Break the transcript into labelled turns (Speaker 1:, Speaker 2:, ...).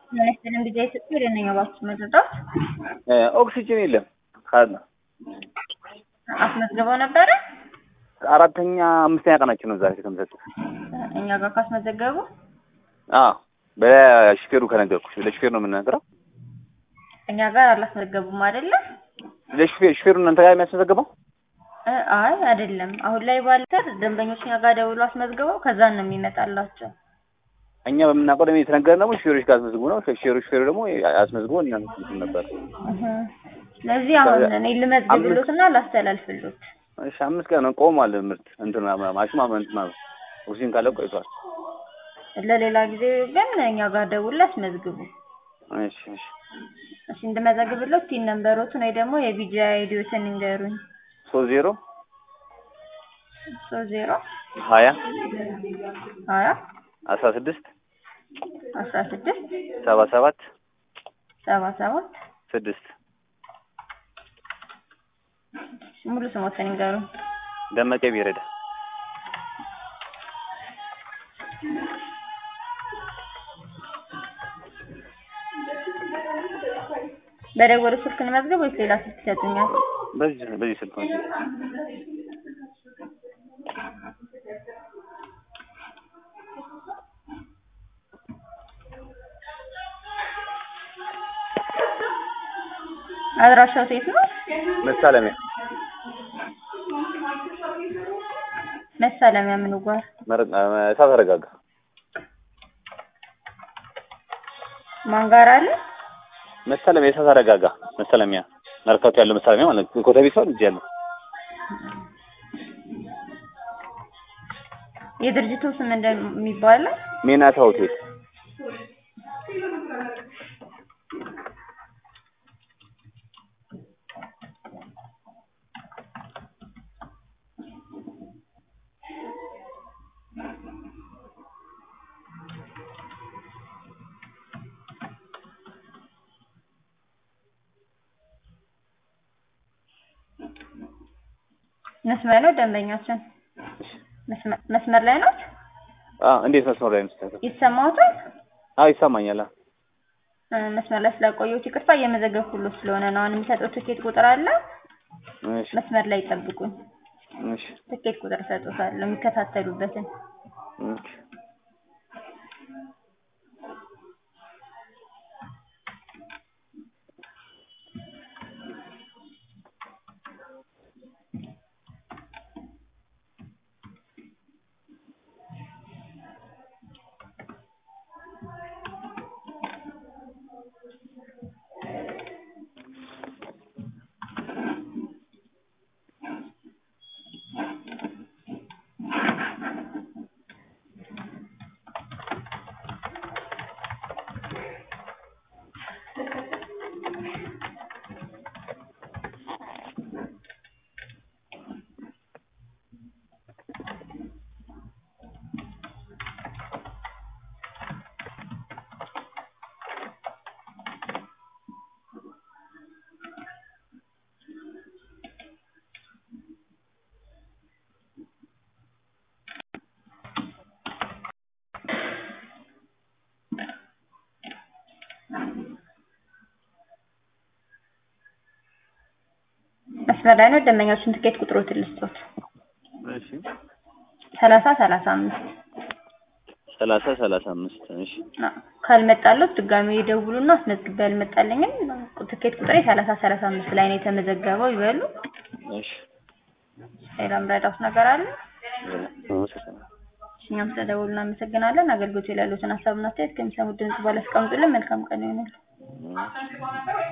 Speaker 1: Ministeriin bize Türkiye'nin başlamadıda
Speaker 2: ኦክሲጅን የለም ካለ
Speaker 1: አስመዝግበው ነበረ።
Speaker 2: አራተኛ አምስተኛ ቀናችን ነው ዛሬ ከተመዘገበ።
Speaker 1: እኛ ጋር ካስመዘገቡ
Speaker 2: በሹፌሩ ከነገርኩሽ ለሹፌሩ ነው የምንነግረው።
Speaker 1: እኛ ጋር አላስመዘገቡም አይደለ?
Speaker 2: ለሹፌሩ እናንተ ጋር የሚያስመዘግበው?
Speaker 1: አይ አይደለም። አሁን ላይ ባልተር ደንበኞች እኛ ጋር ደውሎ አስመዝግበው ከዛ ነው የሚመጣላቸው።
Speaker 2: እኛ በምናውቀው ደግሞ የተነገረን ደግሞ ሹፌሮች ጋር አስመዝግቡ ነው። ሹፌሩ ደግሞ አስመዝግቦ እና ነበር።
Speaker 1: ስለዚህ አሁን እኔ ልመዝግብሎትና ላስተላልፍሎት።
Speaker 2: እሺ 5 ቀን ቆሟል ምርት እንትና ማሽማ ማለት ኦክሲጅን ካለ ቆይቷል።
Speaker 1: ለሌላ ጊዜ ግን እኛ ጋር ደውሎ አስመዝግቡ።
Speaker 2: እሺ
Speaker 1: እሺ እንደመዘግብሎት ቲን ነምበሮቱን ወይ ደግሞ የቢጂ አይዲዎትን እንገሩኝ።
Speaker 2: 30
Speaker 1: 20 16 77 6 ሙሉ ስሞትን እንገሩኝ።
Speaker 2: ደመቀ ቢረዳ
Speaker 1: በደወሉ ስልክ እንመዝገብ ወይስ ሌላ ስልክ ይሰጡኛል?
Speaker 2: በዚህ ስልክ ነው።
Speaker 1: አድራሻው የት ነው? መሳለሚያ ምን ጋር?
Speaker 2: ሳተረጋጋ
Speaker 1: ማን ጋር አለ?
Speaker 2: መሳለሚያ ሳተረጋጋ መሳለሚያ መርካቶ ያለው መሳለሚያ ማለት ነው። ኮተቤ ሰው ልጅ ያለው
Speaker 1: የድርጅቱ ስም እንደሚባለው
Speaker 2: ሜናታ ሆቴል።
Speaker 1: መስመር ነው ደንበኛችን መስመር ላይ ነው።
Speaker 2: እንዴት መስመር ላይ ነው?
Speaker 1: ይሰማዎታል?
Speaker 2: ይሰማኛል።
Speaker 1: መስመር ላይ ስለቆየሁት ይቅርታ እየመዘገብኩልዎት ስለሆነ ነው። አሁን የምሰጠው ትኬት ቁጥር አለ። መስመር ላይ ይጠብቁኝ። ትኬት ቁጥር ሰጥቶታል የሚከታተሉበትን። መስመር ላይ ነው ደንበኛችን ትኬት ቁጥሮትን ልስጥዎት።
Speaker 2: እሺ
Speaker 1: 30
Speaker 2: 35 እሺ
Speaker 1: ካልመጣለት ድጋሚ ይደውሉና አስመዝግቤ ያልመጣልኝም ትኬት ቁጥሬ 30 ላይ ነው የተመዘገበው ይበሉ።
Speaker 2: እሺ
Speaker 1: ሌላም ረዳት ነገር አለ? እኛም ስለደወሉ እናመሰግናለን። አገልግሎት ላይ ያሉትን ሀሳብና አስተያየት ከሚሰሙት ድምጽ ባለ አስቀምጡልን። መልካም ቀን ይሁንልዎት።